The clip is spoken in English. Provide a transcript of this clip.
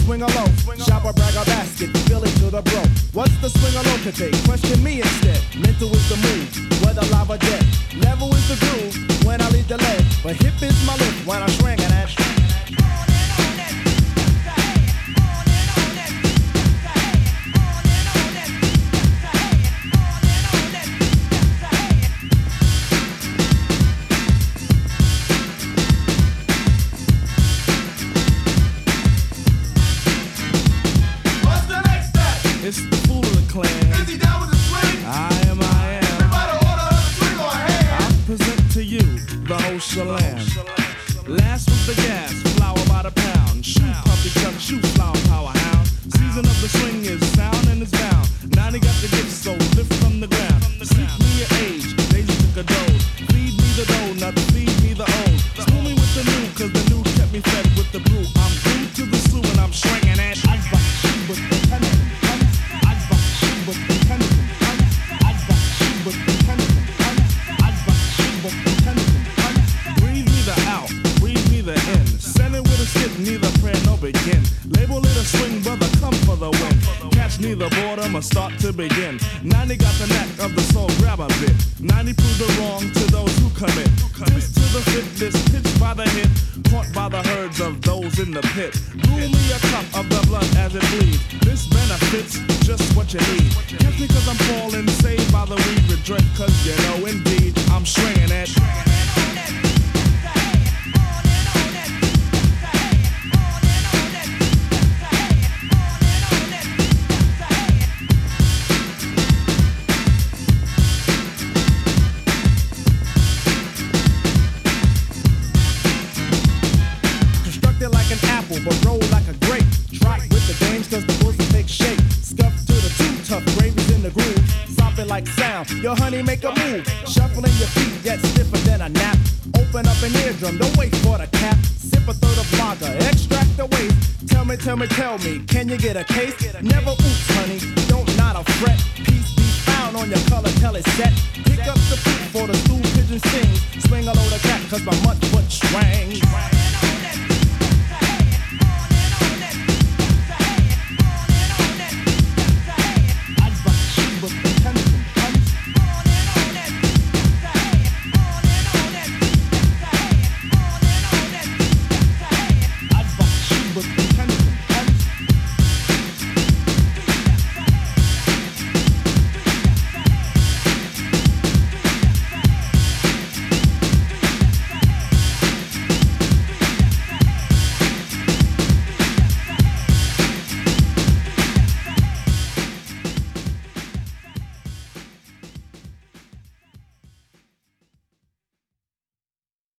swing a low, shop a brag a basket, fill it to the bro. What's the swing a low today? Question me instead. Mental is the move, whether live or dead. Level is the groove when I lead the lead, but hip is my lift when I'm swinging that. It's the Fool of the Clan. Is he down with the swing? I am. Everybody order a swing on hand. I present to you the whole shalam. Last was the gas, flour by the pound. Shoot puppy chuck, shoot flower power hound. Season of the swing is sound and it's bound. Now they got the gift, so lift from the ground. Seek me your age, Daisy took a dose. Feed me the donut, feed me the old. School me with the new, cause the new kept me fed with the brew. I'm glued to the slew and I'm swinging it. Neither prayer nor begin. Label it a swing, brother, come for the win. Catch neither boredom or start to begin. 90 got the knack of the soul, grab a bit. 90 prove the wrong to those who commit. This to the fit, this pitch by the hip. Caught by the herds of those in the pit. Brew me a cup of the blood as it bleeds. This benefits just what you need. Catch me cause I'm falling, saved by the weed with dread. Cause you know indeed, I'm swinging it. But roll like a grape. Trot with the dames cause the boys will take shape. Scuff to the two tough gravies in the groove. Stop it like sound. Yo, honey, make a move. Shuffling your feet, get stiffer than a nap. Open up an eardrum, don't wait for the cap. Sip a third of lager, extract the waste. Tell me, can you get a case? Never oops, honey, don't not a fret. Peace be found on your color, tell it set. Pick up the poop for the stool pigeon sings. Swing a load of cat cause my mutt foot swang.